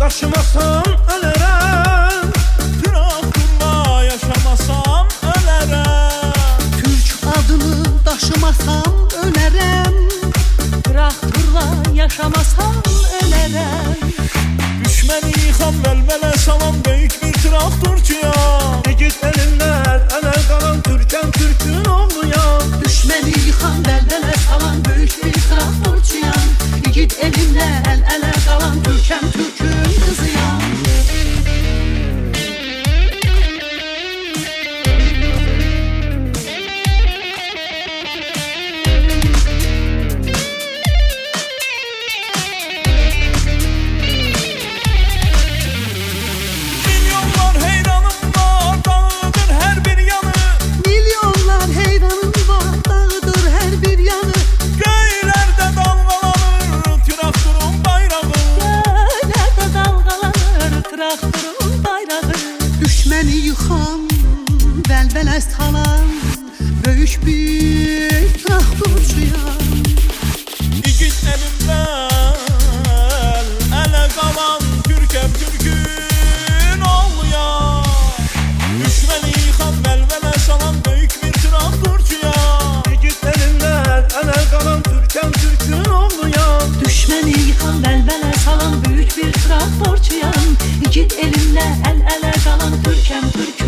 daşımasam ölərəm. Traktorla yaşamasam ölərəm. Türk adını daşımasam ölərəm. Traktorla yaşamasam ölərəm. Düşməni yıxan vəlvələ salan böyük bir traktorçuyam. İgid elimlər ələ qalan Türkəm, Türkün oğluyam. Düşməni yıxan bəlbələ salan böyük bir traktorçuyam. İgid elimlə əl-ələ qalan Türkəm, Türkün qızıyam. Milyonlar heyranım var, dağıdır hər bir yanı. Milyonlar heyranım var, dağıdır hər bir yanı. Göylərdə dalgalanır traktorun bayrağı. Göylərdə dalgalanır traktorun bayrağı. Düşməni yıxan, vəlvələ salan böyük bir traktorçuyam. İgid elimdə ələ qalan Türkəm, Türkün oğluyam. Düşməni yıxan vəlvələ salan böyük bir traktorçuyam. İgid elimlər ələ qalan Türkəm, Türkün oğluyam. Düşməni yıxan vəlvələ salan böyük bir traktorçuyam. İgid elimlə əl-ələ qalan Türkəm, Türkün